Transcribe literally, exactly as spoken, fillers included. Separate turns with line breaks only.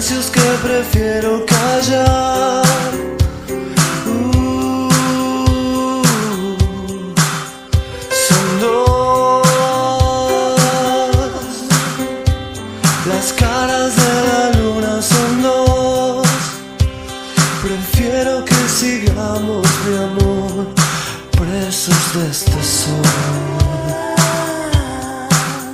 silencios que prefiero callar. Uh, son dos las caras de la luna, son dos. Prefiero que sigamos, mi amor, presos de este sol.